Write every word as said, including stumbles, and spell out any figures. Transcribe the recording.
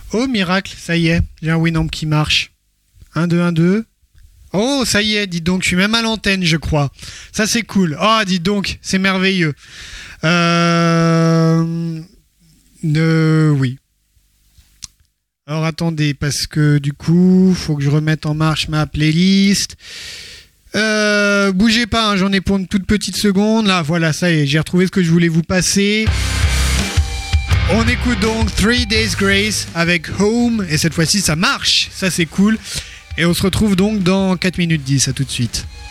Oh, miracle, ça y est, j'ai un Winamp qui marche. un, deux, un, deux. Oh, ça y est, dites donc, je suis même à l'antenne, je crois. Ça, c'est cool. Oh, dites donc, c'est merveilleux. Euh... euh... Oui. Alors, attendez, parce que du coup, faut que je remette en marche ma playlist. Euh... Bougez pas, hein, j'en ai pour une toute petite seconde. Là, voilà, ça y est, j'ai retrouvé ce que je voulais vous passer. On écoute donc Three Days Grace avec Home, et cette fois-ci, ça marche. Ça, c'est cool. Et on se retrouve donc dans quatre minutes dix, à tout de suite.